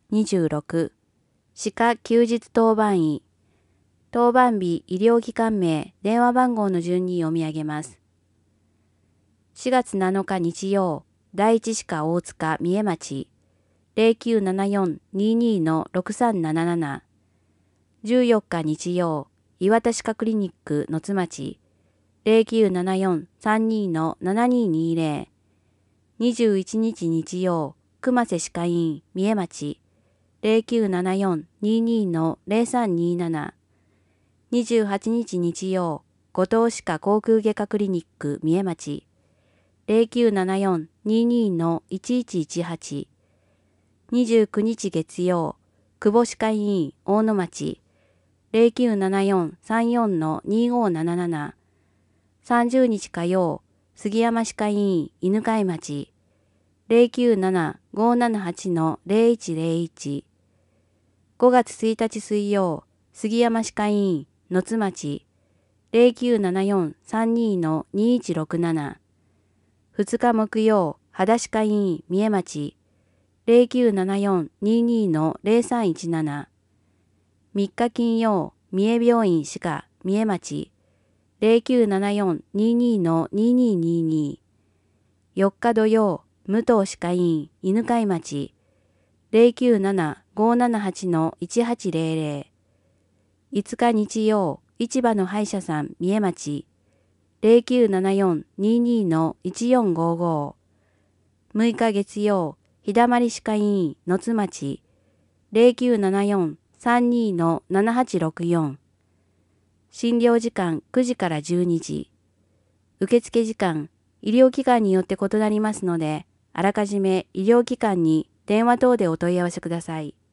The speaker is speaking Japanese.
26、歯科休日当番医、当番日医療機関名、電話番号の順に読み上げます。4月7日日曜、第一歯科大塚三重町、0974-22-6377。14日日曜、岩田歯科クリニック野津町、0974-32-7220。21日日曜、熊瀬歯科医院三重町、0974-22-0327。28日日曜、後藤歯科口腔外科クリニック三重町、0974-22-1118。29日月曜、久保歯科医院大野町、0974-34-2577。30日火曜、杉山歯科医院犬飼町、097-578-0101。5月1日水曜、杉山歯科医院野津町、0974-32-2167。2日木曜、秦歯科医院三重町、0974-22-0317。3日金曜、三重病院歯科三重町、0974-22-2222。4日土曜、武藤歯科医院犬飼町、097-578-1800。5日日曜、市場の歯医者さん三重町、0974-22-1455。6日月曜、日だまり歯科医院野津町、0974-32-7864。診療時間9時から12時。受付時間、医療機関によって異なりますので、あらかじめ医療機関に電話等でお問い合わせください。